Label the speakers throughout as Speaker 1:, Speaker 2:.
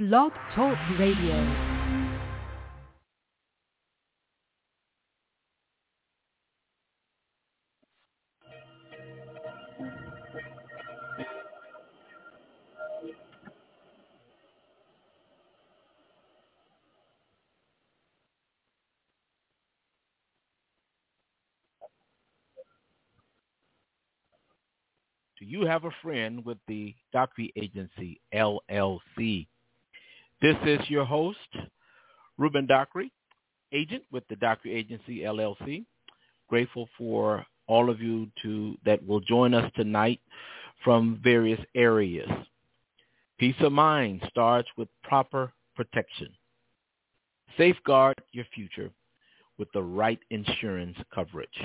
Speaker 1: Blog Talk Radio.
Speaker 2: Do you have a friend with the Dockery Agency, LLC? This is your host, Ruben Dockery, agent with the Dockery Agency, LLC. Grateful for all of you that will join us tonight from various areas. Peace of mind starts with proper protection. Safeguard your future with the right insurance coverage.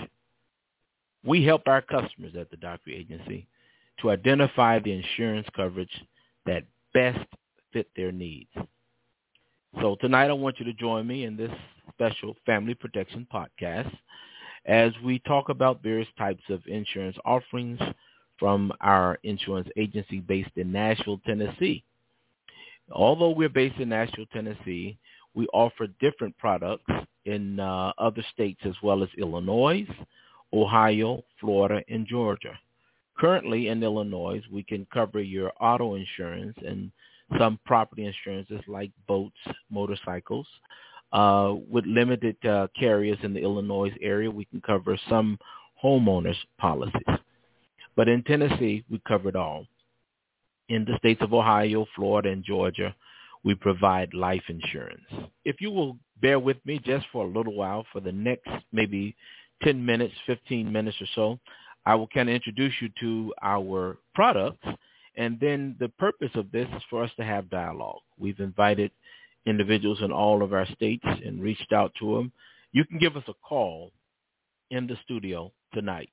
Speaker 2: We help our customers at the Dockery Agency to identify the insurance coverage that best fit their needs. So tonight I want you to join me in this special Family Protection podcast as we talk about various types of insurance offerings from our insurance agency based in Nashville, Tennessee. Although we're based in Nashville, Tennessee, we offer different products in other states as well as Illinois, Ohio, Florida, and Georgia. Currently in Illinois, we can cover your auto insurance and some property insurances like boats, motorcycles. With limited carriers in the Illinois area, we can cover some homeowners policies. But in Tennessee, we cover it all. In the states of Ohio, Florida, and Georgia, we provide life insurance. If you will bear with me just for a little while, for the next maybe 10 minutes, 15 minutes or so, I will kind of introduce you to our products, and then the purpose of this is for us to have dialogue. We've invited individuals in all of our states and reached out to them. You can give us a call in the studio tonight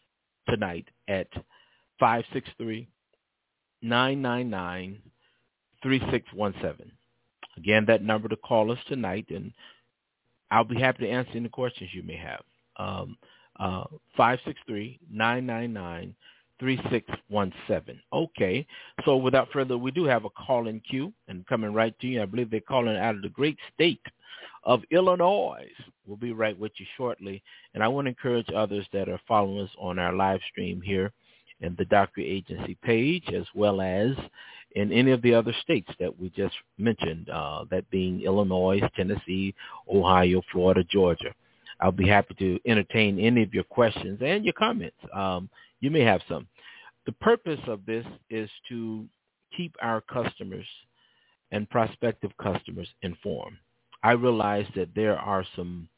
Speaker 2: at 563-999-3617. Again, that number to call us tonight, and I'll be happy to answer any questions you may have. 563-999-3617. Okay, so without further, we do have a call-in queue, and coming right to you, I believe they're calling out of the great state of Illinois. We'll be right with you shortly, and I want to encourage others that are following us on our live stream here in the Dockery Agency page, as well as in any of the other states that we just mentioned, that being Illinois, Tennessee, Ohio, Florida, Georgia. I'll be happy to entertain any of your questions and your comments. You may have some. The purpose of this is to keep our customers and prospective customers informed. I realize that there are some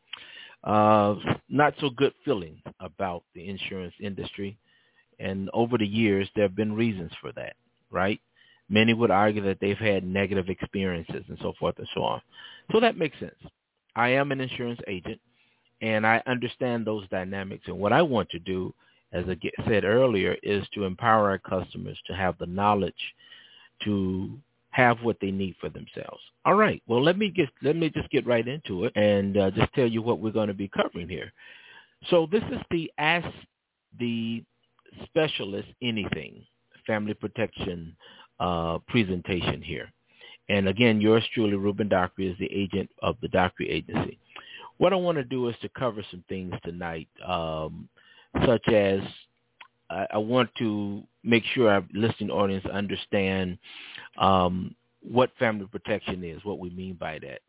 Speaker 2: not so good feelings about the insurance industry, and over the years there have been reasons for that, right? Many would argue that they've had negative experiences and so forth and so on. So that makes sense. I am an insurance agent, and I understand those dynamics. And what I want to do, as I said earlier, is to empower our customers to have the knowledge to have what they need for themselves. All right. Well, let me just get right into it and just tell you what we're going to be covering here. So this is the Ask the Specialist Anything Family Protection presentation here. And again, yours truly, Ruben Dockery, is the agent of the Dockery Agency. What I want to do is to cover some things tonight, such as I want to make sure our listening audience understand what family protection is, what we mean by that.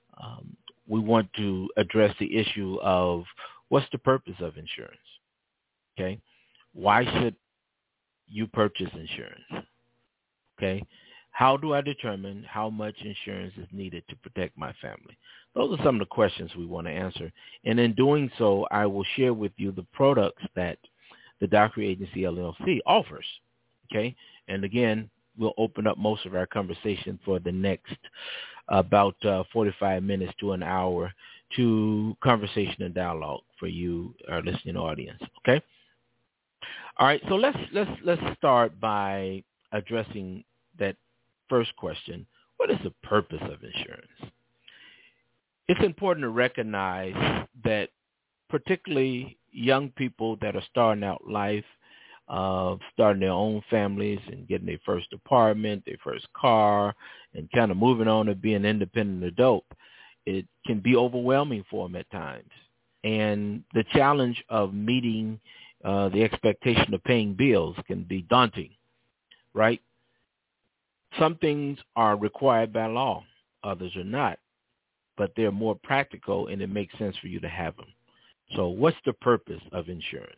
Speaker 2: We want to address the issue of what's the purpose of insurance, okay? Why should you purchase insurance, okay? How do I determine how much insurance is needed to protect my family? Those are some of the questions we want to answer. And in doing so, I will share with you the products that the Dockery Agency LLC offers, okay? And again, we'll open up most of our conversation for the next about 45 minutes to an hour to conversation and dialogue for you, our listening audience, okay? All right, so let's start by addressing that first question. What is the purpose of insurance? It's important to recognize that particularly young people that are starting out life, starting their own families and getting their first apartment, their first car, and kind of moving on to being independent adult, it can be overwhelming for them at times. And the challenge of meeting the expectation of paying bills can be daunting, right? Some things are required by law, others are not, but they're more practical and it makes sense for you to have them. So what's the purpose of insurance?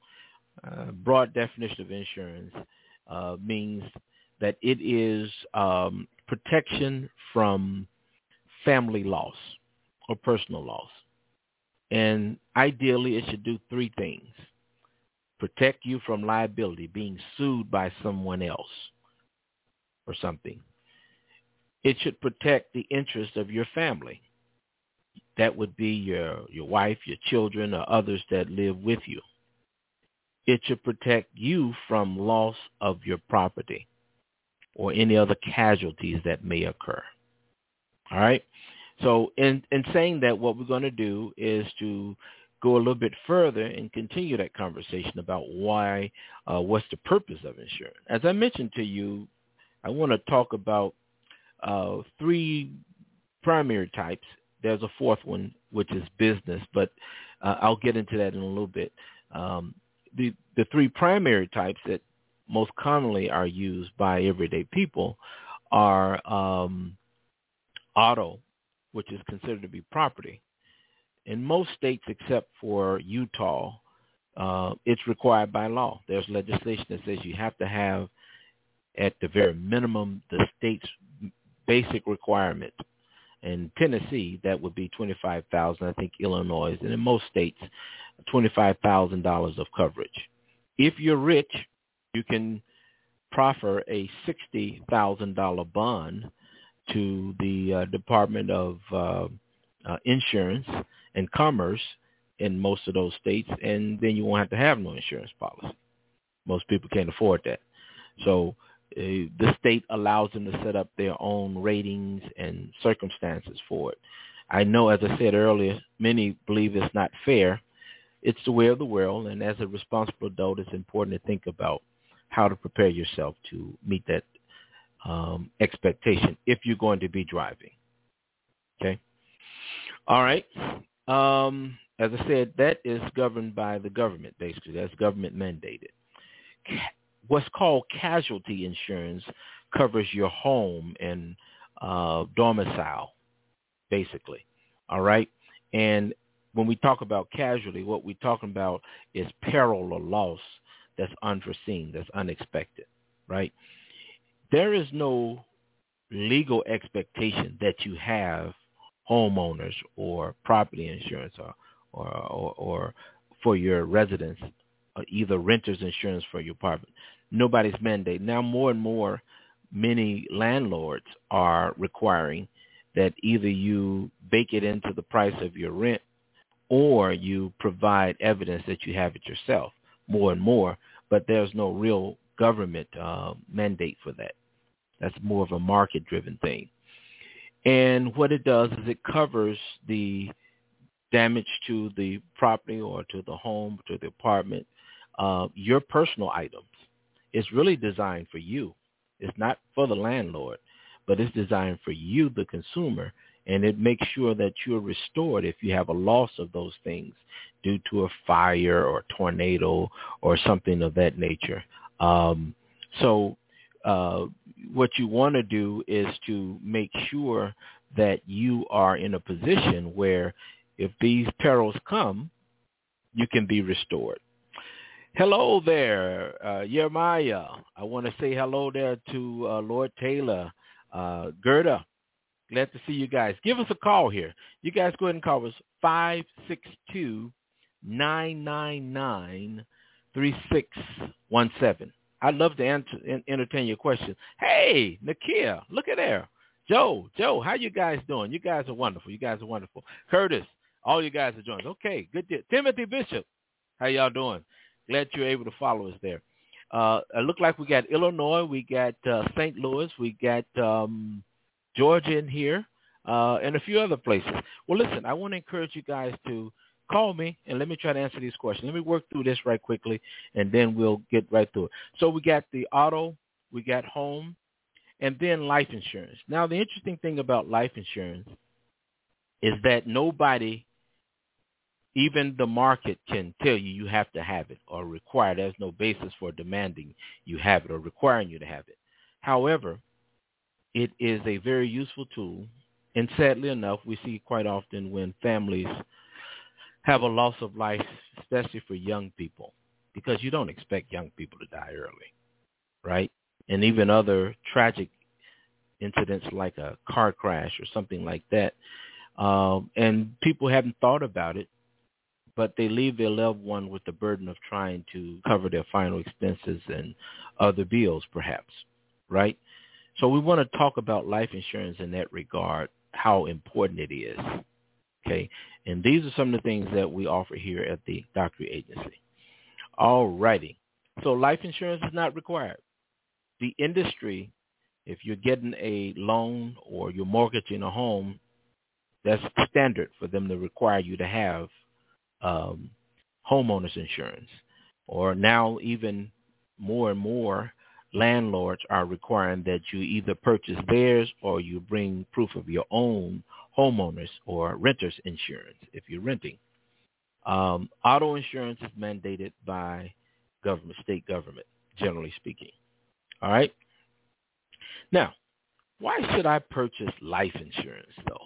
Speaker 2: Broad definition of insurance means that it is protection from family loss or personal loss. And ideally, it should do three things. Protect you from liability, being sued by someone else or something. It should protect the interest of your family. That would be your wife, your children, or others that live with you. It should protect you from loss of your property or any other casualties that may occur. All right? So in saying that, what we're going to do is to go a little bit further and continue that conversation about why, what's the purpose of insurance. As I mentioned to you, I want to talk about three primary types. There's a fourth one, which is business, but I'll get into that in a little bit. The three primary types that most commonly are used by everyday people are auto, which is considered to be property. In most states except for Utah, it's required by law. There's legislation that says you have to have, at the very minimum, the state's basic requirement. In Tennessee, that would be $25,000. I think Illinois, and in most states, $25,000 of coverage. If you're rich, you can proffer a $60,000 bond to the Department of Insurance and Commerce in most of those states, and then you won't have to have no insurance policy. Most people can't afford that. So the state allows them to set up their own ratings and circumstances for it. I know, as I said earlier, many believe it's not fair. It's the way of the world, and as a responsible adult, it's important to think about how to prepare yourself to meet that expectation if you're going to be driving. Okay? All right. As I said, that is governed by the government, basically. That's government mandated. What's called casualty insurance covers your home and domicile, basically. All right? And when we talk about casualty, what we're talking about is peril or loss that's unforeseen, that's unexpected, right? There is no legal expectation that you have homeowners or property insurance or for your residence, or either renter's insurance for your apartment. Nobody's mandating. Now more and more, many landlords are requiring that either you bake it into the price of your rent or you provide evidence that you have it yourself, more and more, but there's no real government mandate for that. That's more of a market-driven thing. And what it does is it covers the damage to the property or to the home, to the apartment, your personal items. It's really designed for you. It's not for the landlord, but it's designed for you, the consumer, and it makes sure that you're restored if you have a loss of those things due to a fire or a tornado or something of that nature. What you want to do is to make sure that you are in a position where if these perils come, you can be restored. Hello there, Jeremiah. I want to say hello there to Lord Taylor, Gerda. Glad to see you guys. Give us a call here. You guys go ahead and call us 562-999-3617. I'd love to entertain your questions. Hey, Nakia, look at there. Joe, how you guys doing? You guys are wonderful. Curtis, all you guys are joining. Okay, good deal. Timothy Bishop, how y'all doing? Glad you're able to follow us there. It looked like we got Illinois, we got St. Louis, we got Georgia in here, and a few other places. Well, listen, I want to encourage you guys to call me and let me try to answer these questions. Let me work through this right quickly, and then we'll get right through it. So we got the auto, we got home, and then life insurance. Now, the interesting thing about life insurance is that nobody, even the market, can tell you have to have it or require. There's no basis for demanding you have it or requiring you to have it. However, it is a very useful tool, and sadly enough, we see quite often when families have a loss of life, especially for young people, because you don't expect young people to die early, right? And even other tragic incidents like a car crash or something like that. And people haven't thought about it, but they leave their loved one with the burden of trying to cover their final expenses and other bills, perhaps, right? So we want to talk about life insurance in that regard, how important it is, okay? And these are some of the things that we offer here at the Dockery Agency. All righty. So life insurance is not required. The industry, if you're getting a loan or you're mortgaging a home, that's standard for them to require you to have homeowners insurance. Or now even more and more landlords are requiring that you either purchase theirs or you bring proof of your own homeowners or renters insurance if you're renting. Auto insurance is mandated by government, state government, generally speaking. All right. Now, why should I purchase life insurance, though?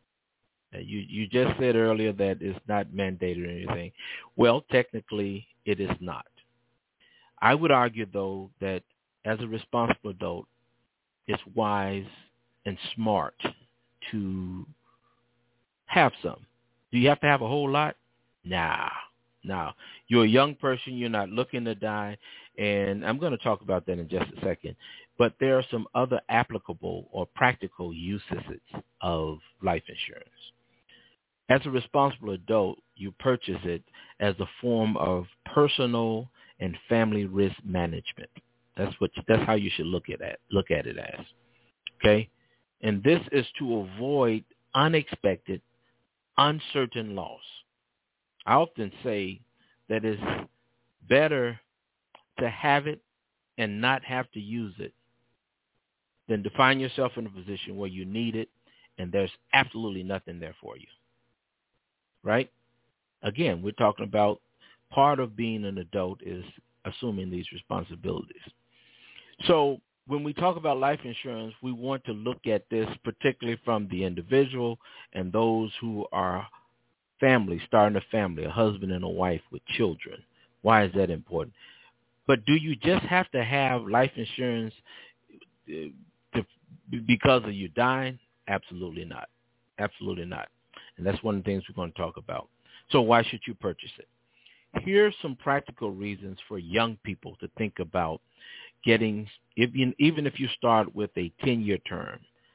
Speaker 2: You just said earlier that it's not mandated or anything. Well, technically, it is not. I would argue, though, that as a responsible adult, it's wise and smart to have some. Do you have to have a whole lot? Nah. You're a young person. You're not looking to die. And I'm going to talk about that in just a second. But there are some other applicable or practical uses of life insurance. As a responsible adult, you purchase it as a form of personal and family risk management. That's how you should look at it as. Okay? And this is to avoid unexpected, uncertain loss. I often say that it's better to have it and not have to use it than to find yourself in a position where you need it and there's absolutely nothing there for you. Right? Again, we're talking about part of being an adult is assuming these responsibilities. So when we talk about life insurance, we want to look at this particularly from the individual and those who are families, starting a family, a husband and a wife with children. Why is that important? But do you just have to have life insurance because of you dying? Absolutely not. Absolutely not. And that's one of the things we're going to talk about. So why should you purchase it? Here's some practical reasons for young people to think about getting, even if you start with a 10-year term,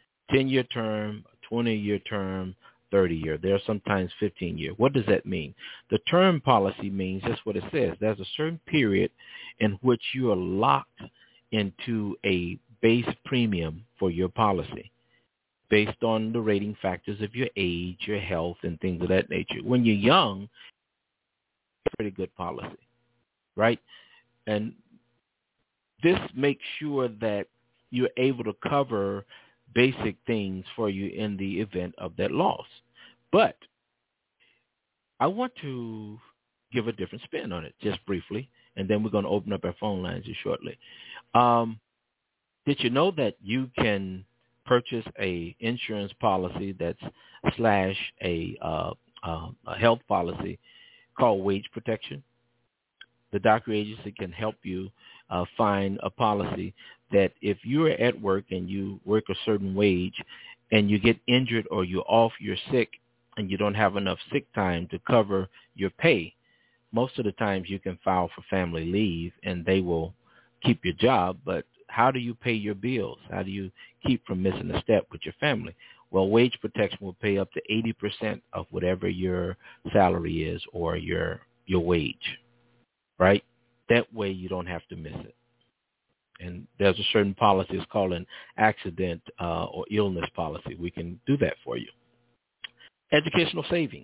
Speaker 2: 20-year term, 30-year. There are sometimes 15-year. What does that mean? The term policy means just what it says. There's a certain period in which you are locked into a base premium for your policy based on the rating factors of your age, your health, and things of that nature. When you're young, it's a pretty good policy, right? And this makes sure that you're able to cover basic things for you in the event of that loss. But I want to give a different spin on it just briefly, and then we're going to open up our phone lines just shortly. Did you know that you can purchase a insurance policy that's / a health policy called wage protection? The Dockery Agency can help you find a policy that if you're at work and you work a certain wage and you get injured or you're off, you're sick, and you don't have enough sick time to cover your pay, most of the times you can file for family leave and they will keep your job. But how do you pay your bills? How do you keep from missing a step with your family? Well, wage protection will pay up to 80% of whatever your salary is or your wage, right? That way you don't have to miss it. And there's a certain policy, it's called an accident or illness policy. We can do that for you. Educational savings.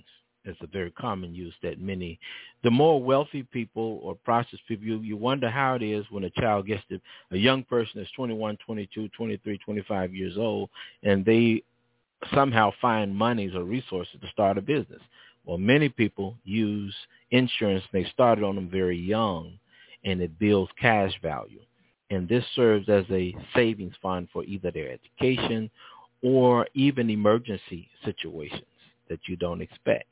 Speaker 2: It's a very common use that the more wealthy people or prosperous people, you wonder how it is when a child gets to, a young person is 21, 22, 23, 25 years old, and they somehow find monies or resources to start a business. Well, many people use insurance. They started on them very young, and it builds cash value. And this serves as a savings fund for either their education or even emergency situations that you don't expect.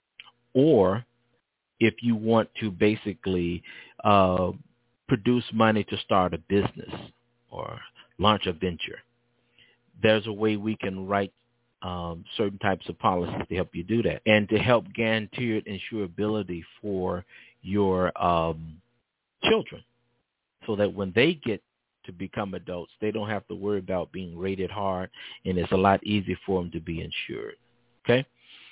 Speaker 2: Or if you want to basically produce money to start a business or launch a venture, there's a way we can write certain types of policies to help you do that and to help guarantee insurability for your children so that when they get to become adults, they don't have to worry about being rated hard, and it's a lot easier for them to be insured. Okay?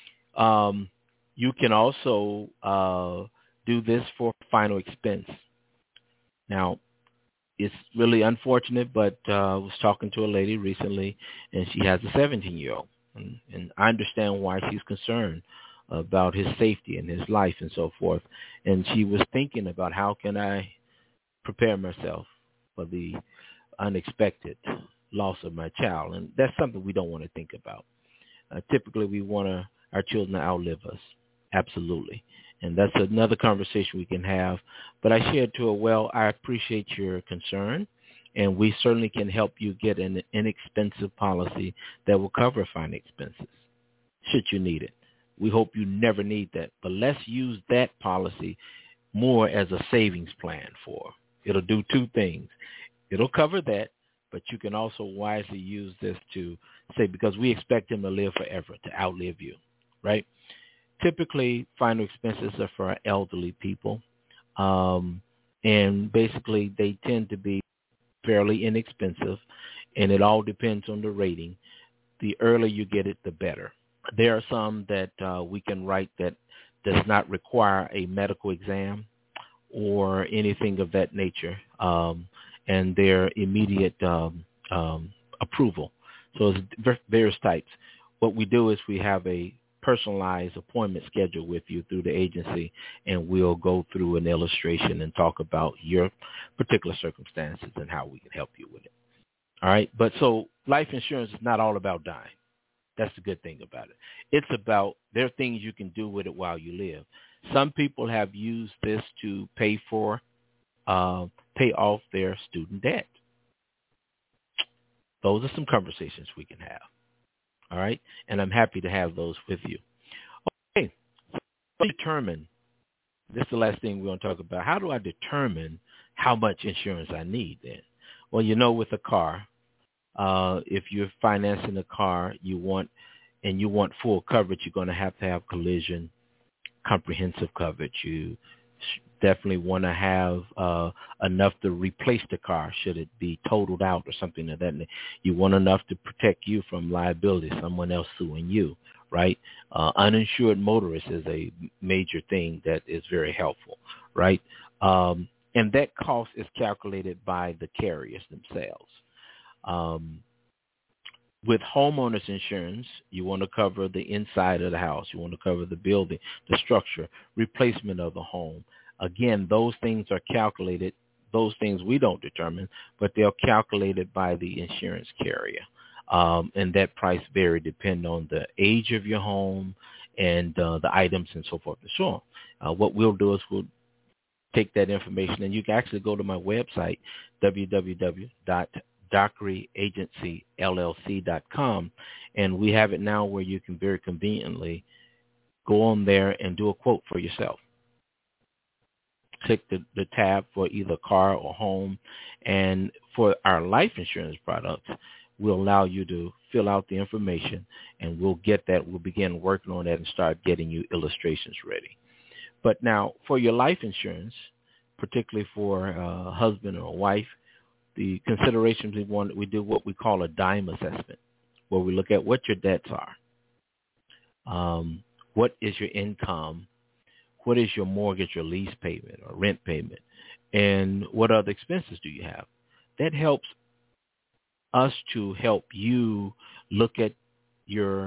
Speaker 2: You can also do this for final expense. Now, it's really unfortunate, but I was talking to a lady recently, and she has a 17-year-old. And I understand why she's concerned about his safety and his life and so forth. And she was thinking about how can I prepare myself for the unexpected loss of my child. And that's something we don't want to think about. Typically, we want our children to outlive us. Absolutely. And that's another conversation we can have. But I shared to her, well, I appreciate your concern, and we certainly can help you get an inexpensive policy that will cover final expenses, should you need it. We hope you never need that. But let's use that policy more as a savings plan for. It'll do two things. It'll cover that, but you can also wisely use this to say, because we expect him to live forever, to outlive you, right? Typically, final expenses are for elderly people, and basically they tend to be fairly inexpensive, and it all depends on the rating. The earlier you get it, the better. There are some that we can write that does not require a medical exam or anything of that nature, and their immediate approval. So it's various types. What we do is we have a personalized appointment schedule with you through the agency, and we'll go through an illustration and talk about your particular circumstances and how we can help you with it. All right? But so life insurance is not all about dying. That's the good thing about it. It's about, there are things you can do with it while you live. Some people have used this to pay off their student debt. Those are some conversations we can have. All right? And I'm happy to have those with you. Okay. So determine, this is the last thing we're going to talk about. How do I determine how much insurance I need then? Well, with a car, if you're financing a car, you want full coverage, you're going to have collision, comprehensive coverage. You definitely want to have enough to replace the car should it be totaled out or something of that nature. You want enough to protect you from liability, someone else suing you, right? Uninsured motorist is a major thing that is very helpful, right? And that cost is calculated by the carriers themselves. With homeowners insurance, you want to cover the inside of the house. You want to cover the building, the structure, replacement of the home. Again, those things are calculated. Those things we don't determine, but they're calculated by the insurance carrier. And that price vary depending on the age of your home and the items and so forth and so on. What we'll do is we'll take that information, and you can actually go to my website, www.dockeryagencyllc.com, and we have it now where you can very conveniently go on there and do a quote for yourself. Click the tab for either car or home, and for our life insurance products, we'll allow you to fill out the information, and we'll get that. We'll begin working on that and start getting you illustrations ready. But now, for your life insurance, particularly for a husband or a wife, the considerations we do what we call a dime assessment, where we look at what your debts are, what is your income, what is your mortgage or lease payment or rent payment, and what other expenses do you have. That helps us to help you look at your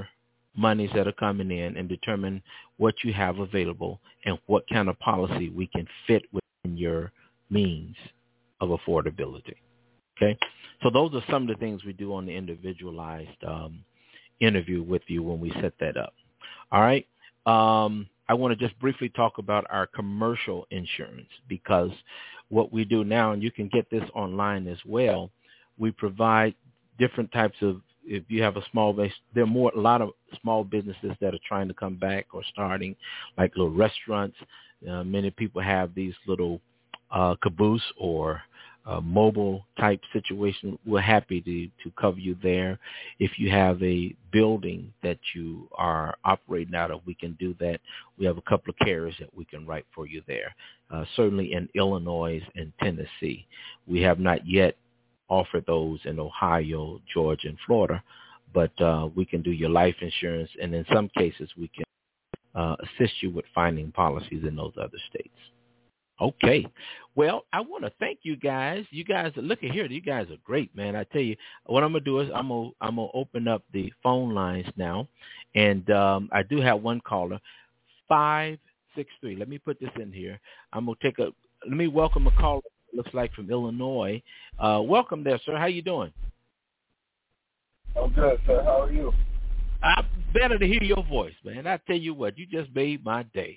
Speaker 2: monies that are coming in and determine what you have available and what kind of policy we can fit within your means of affordability. Okay? So those are some of the things we do on the individualized interview with you when we set that up. All right? I want to just briefly talk about our commercial insurance, because what we do now, and you can get this online as well, we provide different types of, if you have a small base, there are a lot of small businesses that are trying to come back or starting, like little restaurants. Many people have these little caboose or mobile type situation. We're happy to cover you there. If you have a building that you are operating out of, we can do that. We have a couple of carriers that we can write for you there. Certainly in Illinois and Tennessee. We have not yet offered those in Ohio, Georgia, and Florida, but we can do your life insurance, and in some cases we can assist you with finding policies in those other states. Okay. Well, I want to thank you guys. You guys, look at here. You guys are great, man. I tell you, what I'm going to do is I'm going to open up the phone lines now. And I do have one caller, 563. Let me put this in here. Let me welcome a caller, looks like from Illinois. Welcome there, sir. How you doing?
Speaker 1: I'm good, sir. How are you?
Speaker 2: I'm better to hear your voice, man. I tell you what, you just made my day.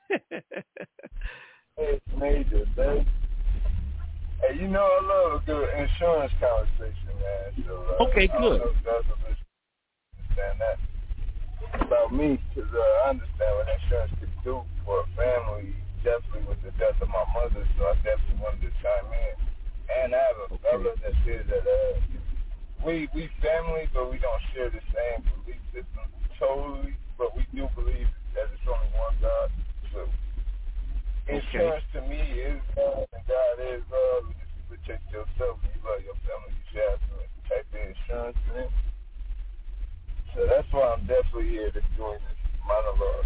Speaker 1: It's major, man. Hey, you know I love a good insurance conversation, man. So,
Speaker 2: okay, good.
Speaker 1: I don't know if that's what understand that about me, because I understand what insurance could do for a family, definitely with the death of my mother, so I definitely wanted to chime in. And I have a brother that says that we family, but we don't share the same belief system totally, but we do believe that it's only one God. So insurance to me is God, and God is love. And if you protect yourself and you love your family, you should have some type of insurance for them. So that's why I'm definitely here to join this monologue.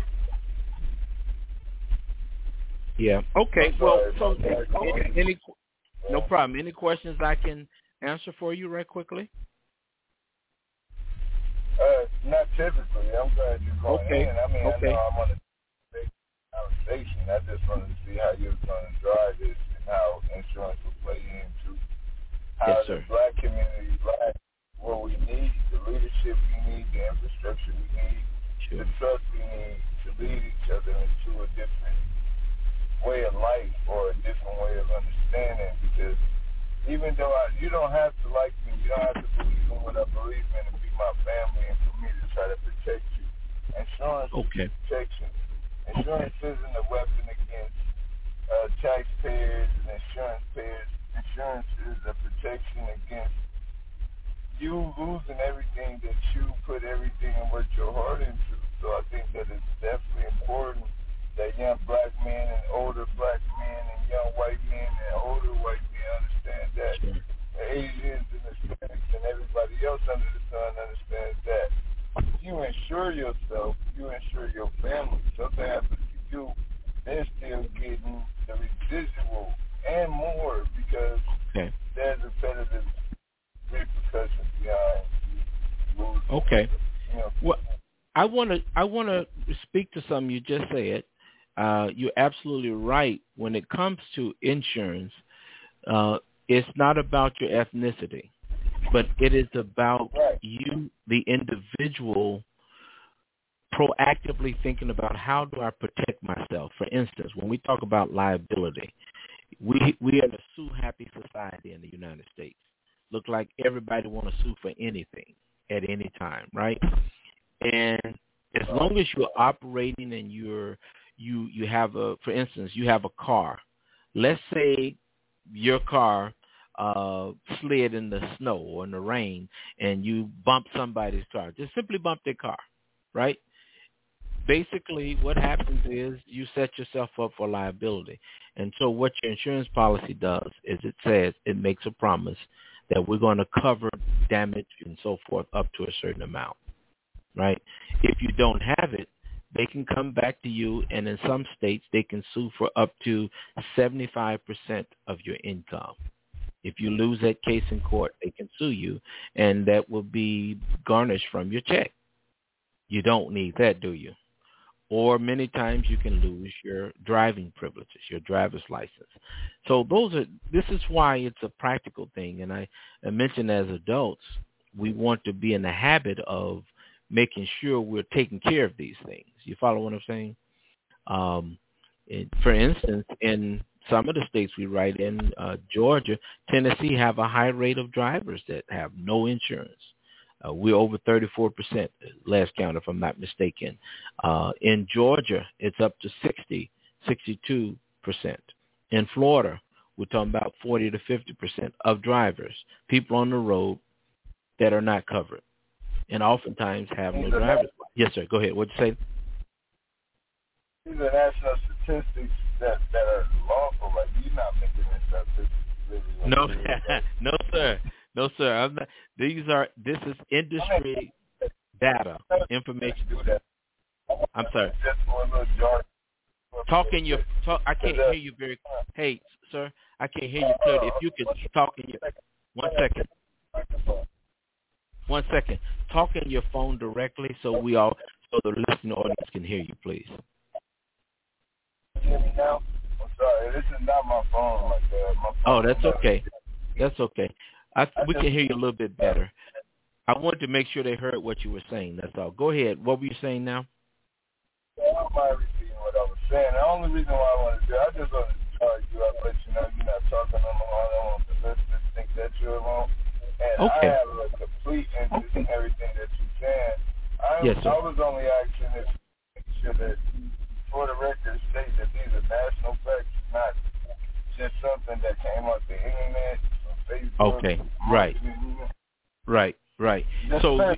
Speaker 2: Yeah. Okay. Well, so no problem. Any questions I can answer for you right quickly?
Speaker 1: Not typically. I'm glad you're going in. I mean, I know I want to make a conversation. I just wanted to see how you were going to drive this and how insurance will play into how the black community lacks what we need, the leadership we need, the infrastructure we need, the trust we need to lead each other into a different way of life or a different way of understanding. Because even though you don't have to like me, you don't have to believe in what I believe in and be my family, and for me to try to protect you. Insurance is protection. Insurance isn't a weapon against taxpayers and insurance payers. Insurance is a protection against you losing everything that you put everything and worked your heart into. So I think that it's definitely important that young black men and older black men and young white men and older white men understand that. The Asians and Hispanics and everybody else under the sun understands that. You insure yourself, you insure your family. Something happens to you, they're still getting the residual and more, because there's repetitive repercussions behind you.
Speaker 2: Okay. Well, I want to speak to something you just said. You're absolutely right. When it comes to insurance, it's not about your ethnicity, but it is about you, the individual, proactively thinking about how do I protect myself. For instance, when we talk about liability, we are the sue-happy society in the United States. Look like everybody want to sue for anything at any time, right? And as long as you're operating and you have for instance, you have a car. Let's say your car slid in the snow or in the rain and you bump somebody's car. Just simply bump their car, right? Basically, what happens is you set yourself up for liability. And so what your insurance policy does is it says, it makes a promise that we're going to cover damage and so forth up to a certain amount, right? If you don't have it, they can come back to you, and in some states, they can sue for up to 75% of your income. If you lose that case in court, they can sue you, and that will be garnished from your check. You don't need that, do you? Or many times you can lose your driving privileges, your driver's license. So this is why it's a practical thing. And I mentioned as adults, we want to be in the habit of making sure we're taking care of these things. You follow what I'm saying? For instance, in some of the states we write in, Georgia, Tennessee have a high rate of drivers that have no insurance. We're over 34%, last count, if I'm not mistaken. In Georgia, it's up to 62%. In Florida, we're talking about 40 to 50% of drivers, people on the road that are not covered, and oftentimes have no drivers. Yes, sir. Go ahead. What'd you say?
Speaker 1: These are national statistics that are lawful. Like, you're not making this up.
Speaker 2: No, no, sir. No, sir. I'm not. This is industry data, information. I'm sorry. I can't hear you very. Hey, sir, I can't hear you clearly. If you could talk in your 1 second. 1 second. Talk in your phone directly so the listening audience can hear you, please.
Speaker 1: Hear me now? I'm sorry. This is not my phone like that.
Speaker 2: Oh, that's okay. That's okay. We can hear you a little bit better. I wanted to make sure they heard what you were saying. That's all. Go ahead. What were you saying now?
Speaker 1: Yeah, I might repeat what I was saying. The only reason why I wanted to do it, I just wanted to charge you up, let you know you're not talking no more. I don't want the listeners to think that you're wrong. And
Speaker 2: okay.
Speaker 1: I have a complete interest in everything that you're saying.
Speaker 2: Yes, sir.
Speaker 1: I was only asking to make sure that, for the record, state that these are national facts, not just something that came off the internet, on Facebook.
Speaker 2: Okay, right. So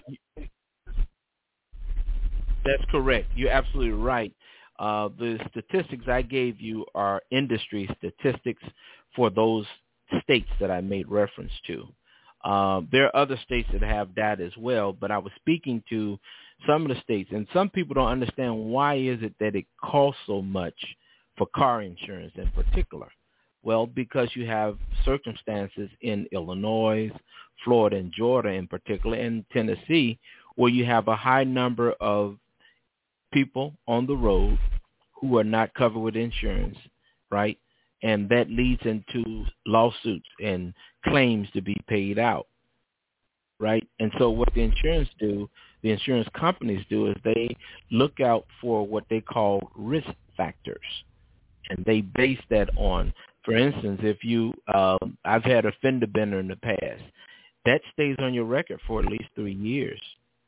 Speaker 2: that's correct. You're absolutely right. The statistics I gave you are industry statistics for those states that I made reference to. There are other states that have data as well, but I was speaking to some of the states, and some people don't understand why is it that it costs so much for car insurance in particular. Well, because you have circumstances in Illinois, Florida, and Georgia in particular, and Tennessee, where you have a high number of people on the road who are not covered with insurance, right? And that leads into lawsuits and claims to be paid out, right? And so what the insurance companies do is they look out for what they call risk factors, and they base that on, for instance, if you, I've had a fender bender in the past, that stays on your record for at least 3 years.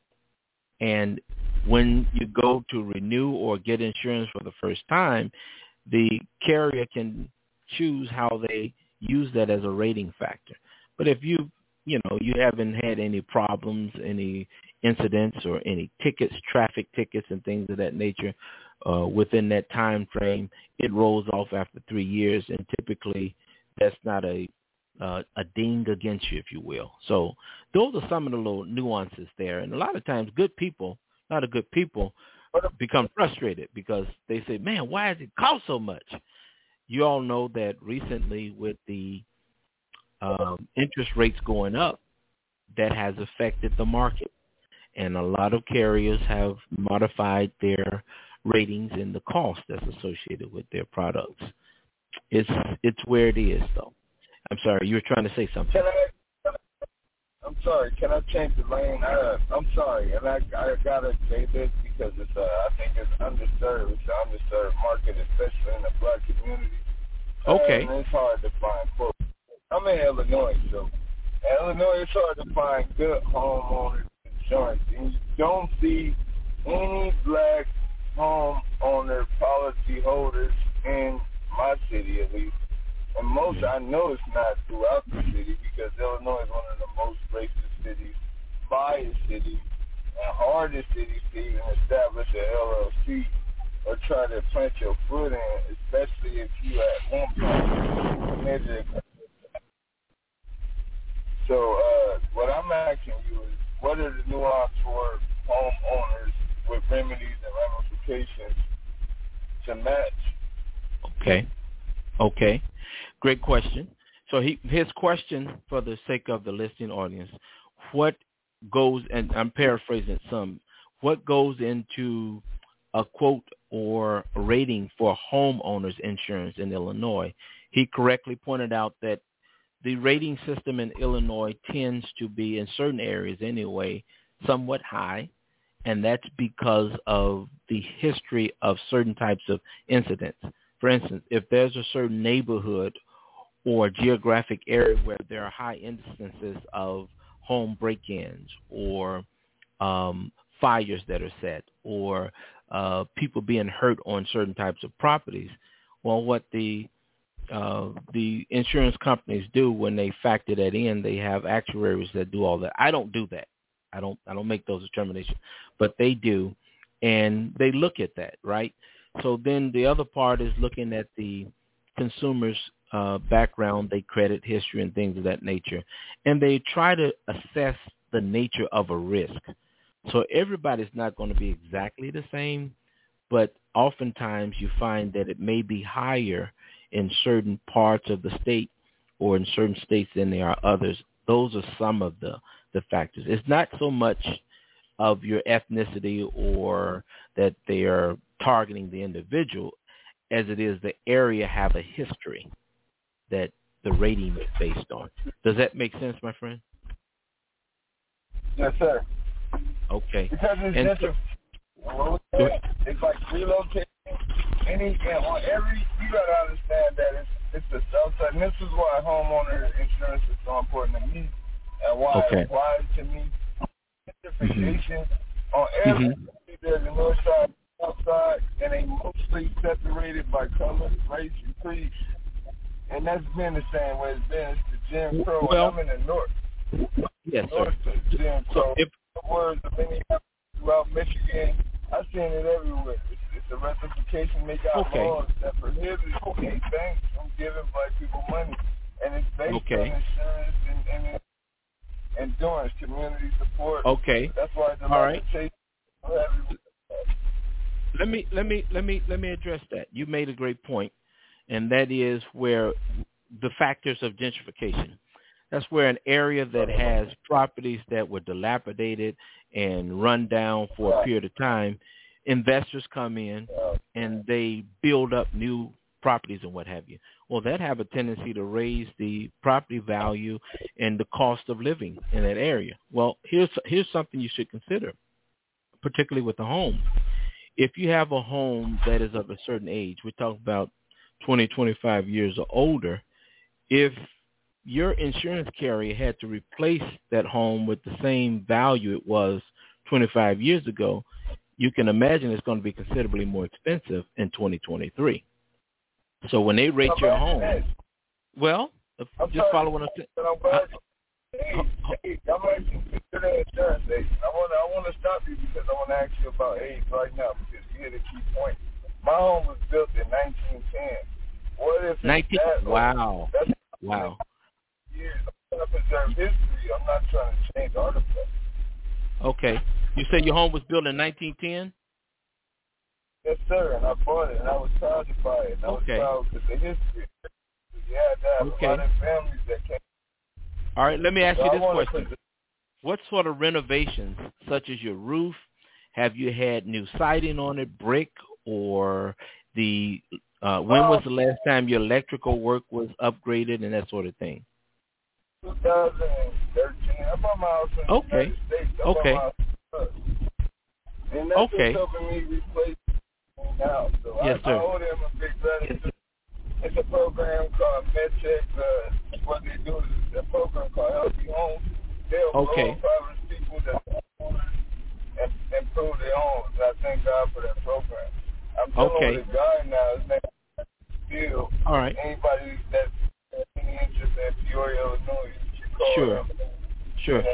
Speaker 2: And when you go to renew or get insurance for the first time, the carrier can choose how they use that as a rating factor. But if you haven't had any problems, any incidents or any tickets, traffic tickets and things of that nature within that time frame, it rolls off after 3 years, and typically that's not a ding against you, if you will. So those are some of the little nuances there. And a lot of times a lot of good people become frustrated because they say, man, why does it cost so much? You all know that recently with the interest rates going up, that has affected the market. And a lot of carriers have modified their ratings and the cost that's associated with their products. It's where it is, though. I'm sorry, you were trying to say something.
Speaker 1: I'm sorry, can I change the lane? I'm sorry, and I gotta say this because it's I think it's underserved. It's an underserved market, especially in the black community.
Speaker 2: Okay.
Speaker 1: And it's hard to find quotes. I'm in Illinois, so in Illinois it's hard to find good homeowner insurance. And you don't see any black homeowner policy holders in my city, at least. And most, I know it's not throughout the city because Illinois is one of the most racist cities, biased cities, and hardest cities to even establish an LLC or try to plant your foot in, especially if you at one point committed. So what I'm asking you is, what are the nuances for homeowners with remedies and ramifications to match?
Speaker 2: Okay. Great question. So his question, for the sake of the listening audience, what goes, and I'm paraphrasing some, what goes into a quote or a rating for homeowners insurance in Illinois. He correctly pointed out that the rating system in Illinois tends to be, in certain areas anyway, somewhat high, and that's because of the history of certain types of incidents. For instance, if there's a certain neighborhood or geographic area where there are high instances of home break-ins or fires that are set or people being hurt on certain types of properties, well, what the insurance companies do when they factor that in, they have actuaries that do all that. I don't do that. I don't make those determinations, but they do, and they look at that, right? So then the other part is looking at the consumer's background, their credit history, and things of that nature, and they try to assess the nature of a risk. So everybody's not going to be exactly the same, but oftentimes you find that it may be higher in certain parts of the state or in certain states than there are others. Those are some of the factors. It's not so much of your ethnicity or that they are targeting the individual as it is the area have a history that the rating is based on. Does that make sense, my friend?
Speaker 1: Yes, sir.
Speaker 2: Okay.
Speaker 1: Because it's it's like relocating on every, you gotta understand that it's the south side. And this is why homeowner insurance is so important to me, and why it applies to me. Differentiation on every there's a north side, south side, and they mostly separated by color, race, and creed. And that's been the same way it's been. It's the Jim Crow.
Speaker 2: Well,
Speaker 1: I'm in the north.
Speaker 2: Yes,
Speaker 1: north
Speaker 2: sir.
Speaker 1: Jim Crow.
Speaker 2: So if
Speaker 1: the words of Minneapolis throughout Michigan, I've seen it everywhere. It's a rectification. They got laws that prohibit banks from giving black people money, and it's based on insurance and endurance, community support.
Speaker 2: Okay.
Speaker 1: That's why the
Speaker 2: all right. Let me address that. You made a great point, and that is where the factors of gentrification. That's where an area that has properties that were dilapidated and run down for a period of time, investors come in and they build up new properties and what have you. Well, that have a tendency to raise the property value and the cost of living in that area. Well, here's something you should consider, particularly with a home. If you have a home that is of a certain age, we talk about 20, 25 years or older, if your insurance carrier had to replace that home with the same value it was 25 years ago, you can imagine it's going to be considerably more expensive in 2023. So when they rate your home, well, just follow what I'm saying.
Speaker 1: I'm actually considering insurance agent. I want to stop you because I want to ask you about age right now because you hit a key point. My home was built in 1910. What if it's
Speaker 2: Wow.
Speaker 1: Wow. Years. I'm going to preserve history. I'm not trying to change artifacts.
Speaker 2: Okay. You say your home was built in 1910?
Speaker 1: Yes, sir. And I bought it, and I was proud to buy it. And I was proud because the history. You had to have a lot of families that came.
Speaker 2: All right. Let me ask you this question. What sort of renovations, such as your roof, have you had new siding on it, brick, or the when was the last time your electrical work was upgraded and that sort of thing?
Speaker 1: 2013. I bought my house in the United States. And that's what's helping me replace now. So
Speaker 2: yes, sir.
Speaker 1: I owe them a big gratitude. It's a program called MedCheck. What they do is a program called Healthy Homes. They'll grow private people that and improve their homes. And I thank God for that program. I'm dealing with a guy now. His name is Phil.
Speaker 2: All right.
Speaker 1: Anybody that's any interest in Peoria, Illinois, you should call them.
Speaker 2: Sure.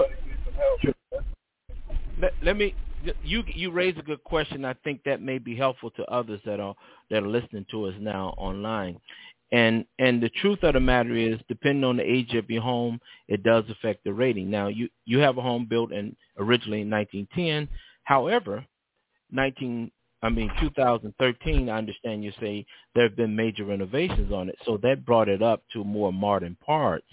Speaker 1: Sure.
Speaker 2: Let me. You raise a good question. I think that may be helpful to others that are listening to us now online. And the truth of the matter is, depending on the age of your home, it does affect the rating. Now, you have a home built originally in 1910. However, 2013, I understand you say there have been major renovations on it, so that brought it up to more modern parts.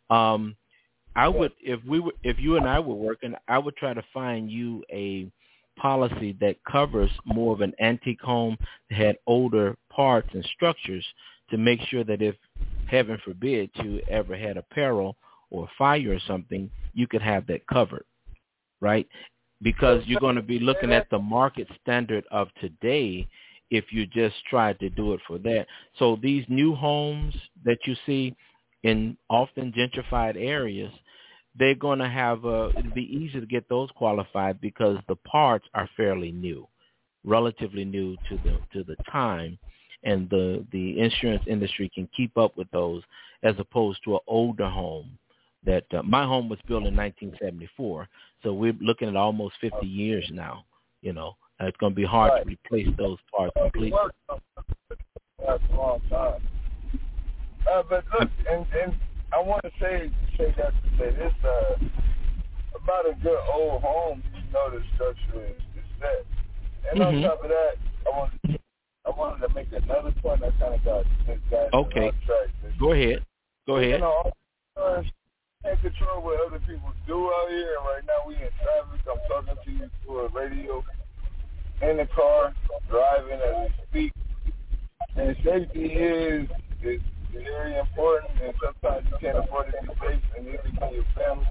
Speaker 2: I would, if you and I were working, I would try to find you a policy that covers more of an antique home that had older parts and structures to make sure that if, heaven forbid, you ever had a peril or a fire or something, you could have that covered, right? Because you're going to be looking at the market standard of today if you just try to do it for that. So these new homes that you see in often gentrified areas, they're going to have it'll be easy to get those qualified because the parts are fairly new, relatively new to the time, and the insurance industry can keep up with those as opposed to an older home. That my home was built in 1974, so we're looking at almost 50 years now. You know, it's going to be hard to replace those parts completely.
Speaker 1: That's a long time. But look, and I want to say that to say this about a good old home. You know, the structure is set, and on top of that, I wanted to make another point. I kind of got
Speaker 2: okay.
Speaker 1: On track.
Speaker 2: Go ahead.
Speaker 1: You know, can't control what other people do out here. And right now we in traffic. I'm talking to you through a radio in the car, driving as we speak. And safety is very important, and sometimes you can't afford to be safe, and neither can your family.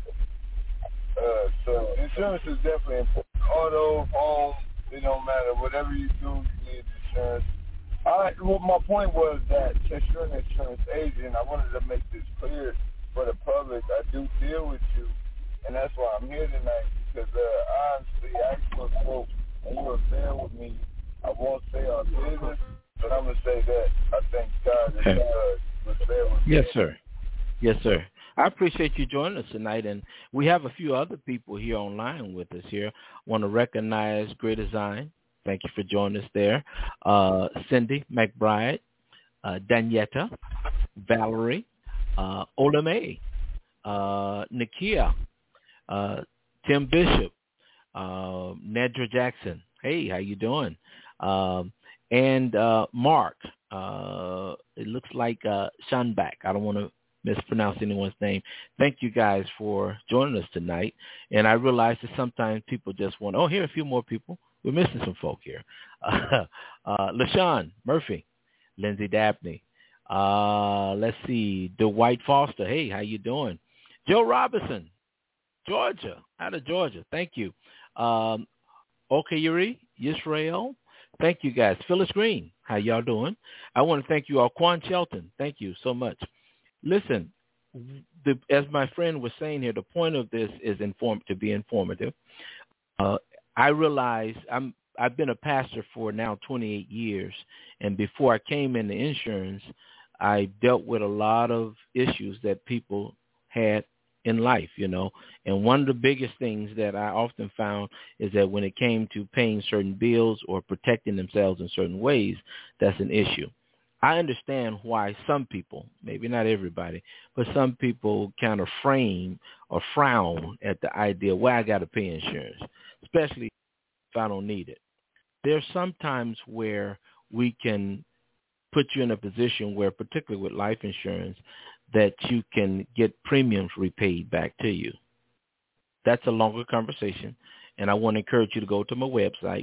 Speaker 1: So insurance is definitely important. Auto, home, it don't matter. Whatever you do, you need insurance. My point was that since you're an insurance agent, I wanted to make this clear for the public. I do deal with you, and that's why I'm here tonight, because honestly, I asked for a quote, and you were fair with me. I won't say our business, but I'm going to say that I think God was fair with me.
Speaker 2: Yes, sir. Yes, sir. I appreciate you joining us tonight, and we have a few other people here online with us here. Want to recognize Great Design. Thank you for joining us there. Cindy McBride, Danietta, Valerie, Olame, Nakia, Tim Bishop, Nedra Jackson. Hey, how you doing? And Mark. It looks like Shanbach. I don't want to mispronounce anyone's name. Thank you guys for joining us tonight. And I realize that sometimes people just want, here are a few more people. We're missing some folk here. LaShawn Murphy, Lindsay Dabney. Let's see, Dwight Foster. Hey, how you doing? Joe Robinson, Georgia, out of Georgia. Thank you. Okayuri, Yisrael. Thank you, guys. Phyllis Green, how y'all doing? I want to thank you all. Quan Shelton, thank you so much. Listen, as my friend was saying here, the point of this is to be informative. I realize I've been a pastor for now 28 years, and before I came into insurance, I dealt with a lot of issues that people had in life, you know. And one of the biggest things that I often found is that when it came to paying certain bills or protecting themselves in certain ways, that's an issue. I understand why some people, maybe not everybody, but some people kind of frame or frown at the idea, well, I got to pay insurance, especially if I don't need it. There's some times where we can put you in a position where, particularly with life insurance, that you can get premiums repaid back to you. That's a longer conversation, and I want to encourage you to go to my website,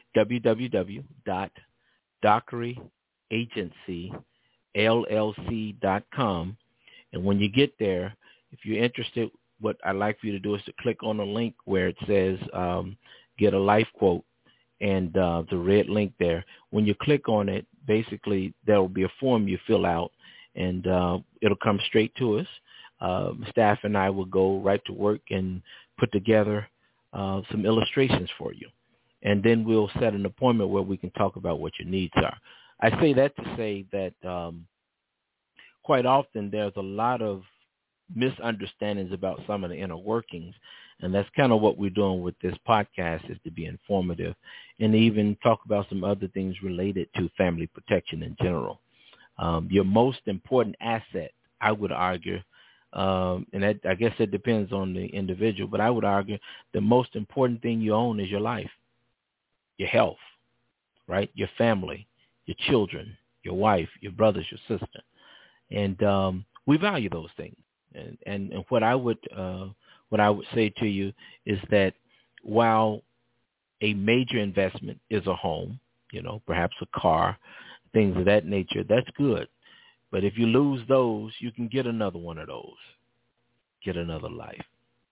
Speaker 2: www.dockeryagencyllc.com, and when you get there, if you're interested, what I'd like for you to do is to click on the link where it says get a life quote, and the red link there. When you click on it, basically there will be a form you fill out, and it'll come straight to us. Staff and I will go right to work and put together some illustrations for you. And then we'll set an appointment where we can talk about what your needs are. I say that to say that quite often there's a lot of misunderstandings about some of the inner workings, and that's kind of what we're doing with this podcast, is to be informative and even talk about some other things related to family protection in general. Your most important asset, I would argue, and that, I guess it depends on the individual, but I would argue the most important thing you own is your life, your health, right? Your family, your children, your wife, your brothers, your sister. And we value those things. And what I would say to you is that while a major investment is a home, perhaps a car, things of that nature. That's good. But if you lose those, you can get another one of those, get another life,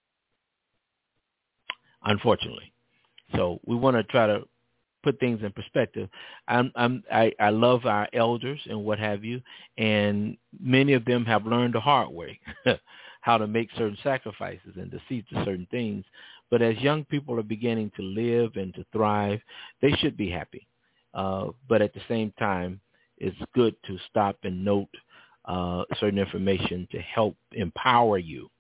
Speaker 2: unfortunately. So we want to try to put things in perspective. I love our elders and what have you, and many of them have learned the hard way how to make certain sacrifices and to see to certain things. But as young people are beginning to live and to thrive, they should be happy. But at the same time, it's good to stop and note certain information to help empower you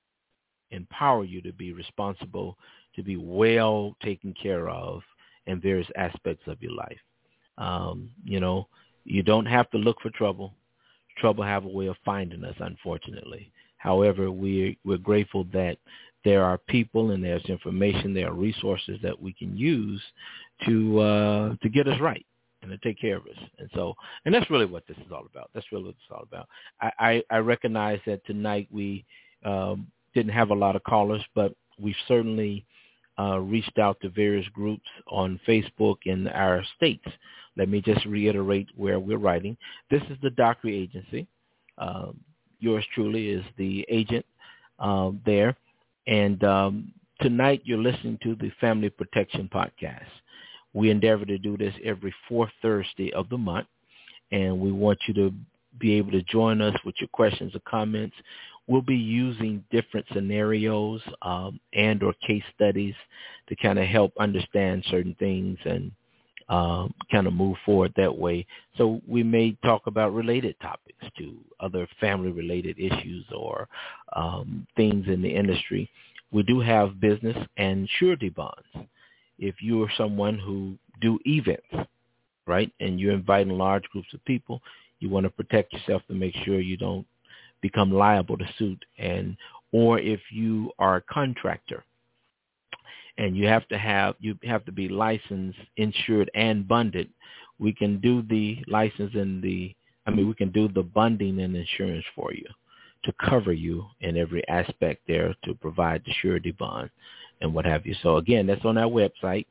Speaker 2: to be responsible, to be well taken care of in various aspects of your life. You don't have to look for trouble. Trouble have a way of finding us, unfortunately. However, we're grateful that there are people and there's information, there are resources that we can use to get us right and to take care of us. And that's really what this is all about. That's really what it's all about. I recognize that tonight we didn't have a lot of callers, but we've certainly reached out to various groups on Facebook in our states. Let me just reiterate where we're writing. This is the Dockery Agency. Yours truly is the agent there. And tonight you're listening to the Family Protection Podcast. We endeavor to do this every fourth Thursday of the month, and we want you to be able to join us with your questions or comments. We'll be using different scenarios and or case studies to kind of help understand certain things and kind of move forward that way. So we may talk about related topics to other family-related issues or things in the industry. We do have business and surety bonds. If you are someone who do events, right, and you're inviting large groups of people, you want to protect yourself to make sure you don't become liable to suit. Or if you are a contractor and you have to be licensed, insured, and bonded, we can do the license and we can do the bonding and insurance for you to cover you in every aspect there to provide the surety bond and what have you. So again, that's on our website,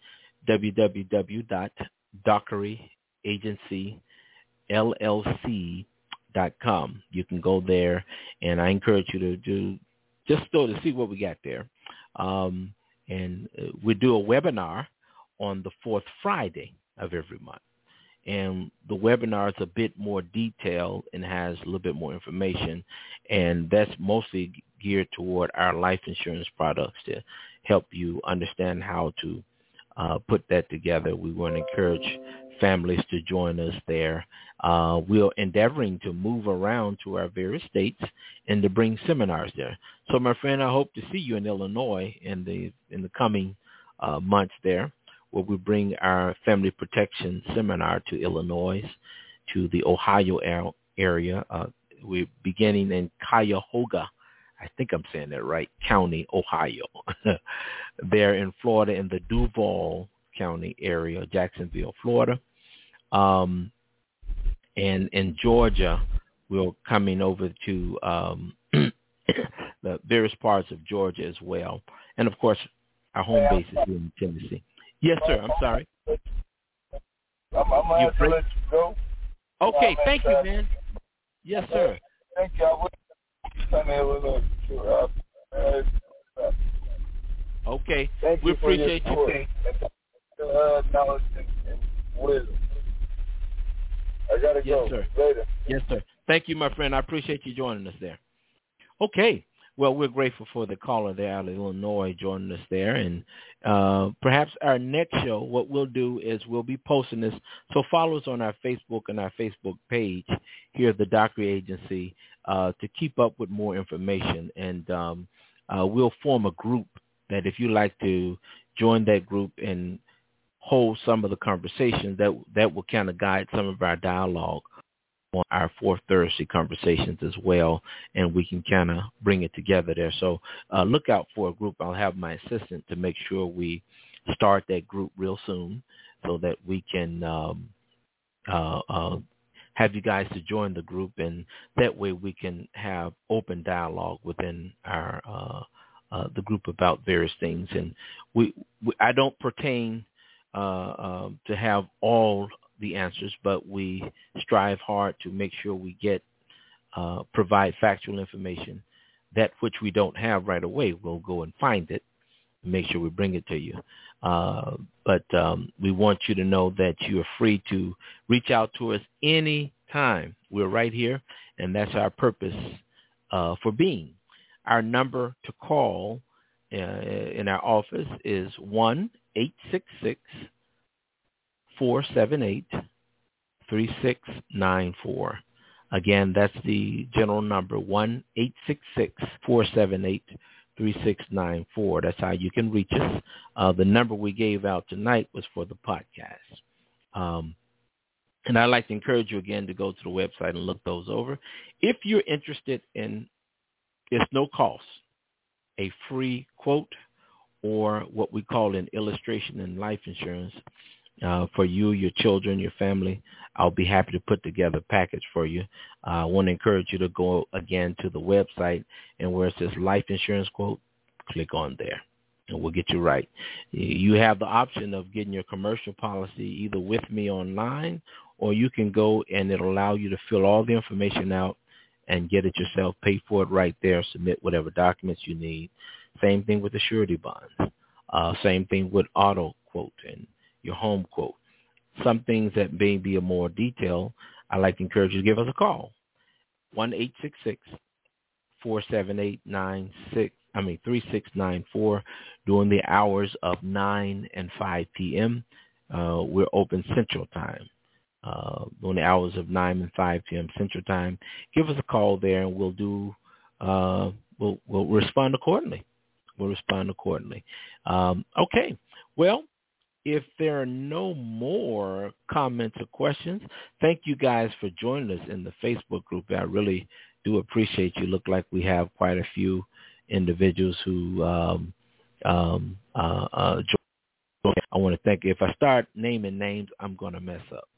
Speaker 2: www.DockeryAgencyLLC.com. You can go there, and I encourage you to just go to see what we got there. And we do a webinar on the fourth Friday of every month. And the webinar is a bit more detailed and has a little bit more information, and that's mostly geared toward our life insurance products to help you understand how to put that together. We want to encourage families to join us there. We're endeavoring to move around to our various states and to bring seminars there. So, my friend, I hope to see you in Illinois in the coming months there, where we bring our family protection seminar to Illinois, to the Ohio area. We're beginning in Cuyahoga, I think I'm saying that right, County, Ohio. There in Florida, in the Duval County area, Jacksonville, Florida. And in Georgia, we're coming over to the various parts of Georgia as well. And, of course, our home base is here in Tennessee. Yes, sir. I'm sorry.
Speaker 1: I'm going to have to let you go.
Speaker 2: Okay. Thank you, man. Yes, sir.
Speaker 1: Thank you.
Speaker 2: Okay.
Speaker 1: Thank
Speaker 2: we appreciate you.
Speaker 1: Knowledge and wisdom. I got to go.
Speaker 2: Sir.
Speaker 1: Later.
Speaker 2: Yes, sir. Thank you, my friend. I appreciate you joining us there. Okay. Well, we're grateful for the caller there out of Illinois joining us there. And perhaps our next show, what we'll do is we'll be posting this. So follow us on our Facebook and our Facebook page here at the Dockery Agency to keep up with more information. And we'll form a group that if you like to join that group and hold some of the conversations, that will kind of guide some of our dialogue on our fourth Thursday conversations as well, and we can kind of bring it together there. So look out for a group. I'll have my assistant to make sure we start that group real soon so that we can have you guys to join the group, and that way we can have open dialogue within our the group about various things. And I don't pertain to have all the answers, but we strive hard to make sure we get provide factual information. That which we don't have right away, we'll go and find it and make sure we bring it to you. But we want you to know that you are free to reach out to us any time. We're right here, and that's our purpose for being. Our number to call in our office is 1-866-478-3694. Again, that's the general number, 1-866-478-3694. That's how you can reach us. The number we gave out tonight was for the podcast. And I'd like to encourage you again to go to the website and look those over. If you're interested in, it's no cost, a free quote or what we call an illustration in life insurance for you, your children, your family, I'll be happy to put together a package for you. I want to encourage you to go again to the website, and where it says life insurance quote, click on there, and we'll get you right. You have the option of getting your commercial policy either with me online, or you can go and it'll allow you to fill all the information out and get it yourself, pay for it right there, submit whatever documents you need. Same thing with the surety bonds. Same thing with auto quote and your home quote. Some things that may be a more detail, I'd like to encourage you to give us a call. 1-866-478-3694 during the hours of 9 and 5 p.m. We're open Central Time. During the hours of 9 and 5 p.m. Central Time, give us a call there, and we'll do. We'll respond accordingly. Okay. Well, if there are no more comments or questions, thank you guys for joining us in the Facebook group. I really do appreciate you. Look like we have quite a few individuals who joined. I want to thank you. If I start naming names, I'm going to mess up.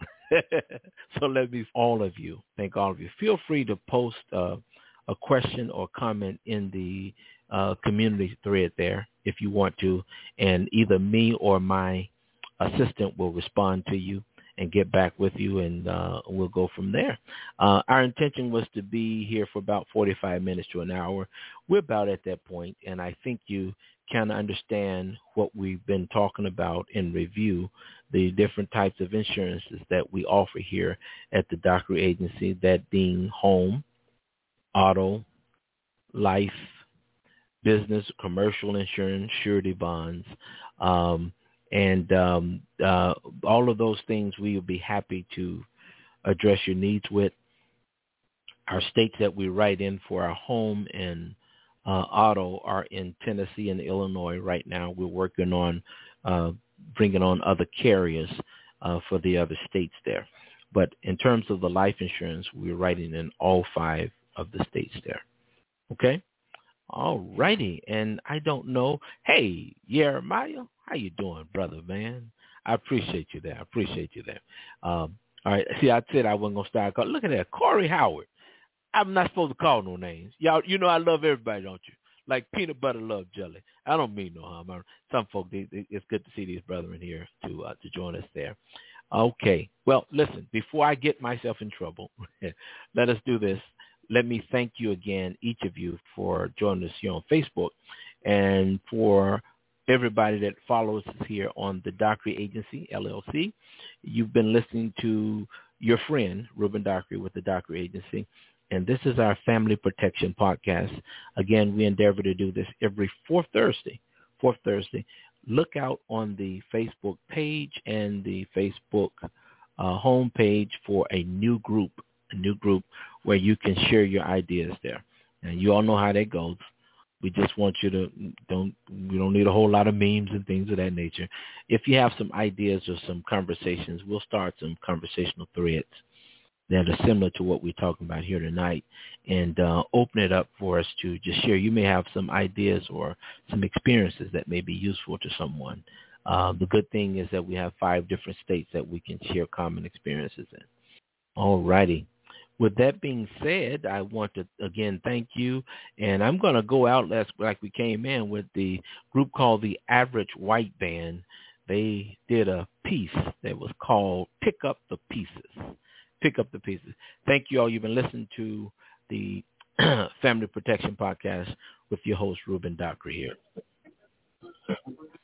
Speaker 2: So let me thank all of you. Feel free to post a question or comment in the community thread there if you want to, and either me or my assistant will respond to you and get back with you, and we'll go from there. Our intention was to be here for about 45 minutes to an hour. We're about at that point, and I think you kind of understand what we've been talking about in review, the different types of insurances that we offer here at the Dockery Agency, that being home, auto, life, business, commercial insurance, surety bonds, and all of those things we will be happy to address your needs with. Our states that we write in for our home and auto are in Tennessee and Illinois right now. We're working on bringing on other carriers for the other states there. But in terms of the life insurance, we're writing in all 5 of the states there. Okay? All righty. And I don't know. Hey, Jeremiah, how you doing, brother, man? I appreciate you there. All right. See, I said I wasn't going to start calling. Look at that. Corey Howard. I'm not supposed to call no names. Y'all, you know I love everybody, don't you? Like peanut butter love jelly. I don't mean no harm. Some folk, it's good to see these brethren here to join us there. Okay. Well, listen, before I get myself in trouble, let us do this. Let me thank you again, each of you, for joining us here on Facebook, and for everybody that follows us here on the Dockery Agency, LLC. You've been listening to your friend, Ruben Dockery, with the Dockery Agency, and this is our Family Protection Podcast. Again, we endeavor to do this every fourth Thursday. Look out on the Facebook page and the Facebook homepage for a new group where you can share your ideas there. And you all know how that goes. We just want you to we don't need a whole lot of memes and things of that nature. If you have some ideas or some conversations, we'll start some conversational threads that are similar to what we're talking about here tonight, and open it up for us to just share. You may have some ideas or some experiences that may be useful to someone. The good thing is that we have 5 different states that we can share common experiences in. All righty. With that being said, I want to, again, thank you. And I'm going to go out like we came in with the group called the Average White Band. they did a piece that was called Pick Up the Pieces. Pick Up the Pieces. Thank you all. You've been listening to the Family Protection Podcast with your host, Ruben Dockery here.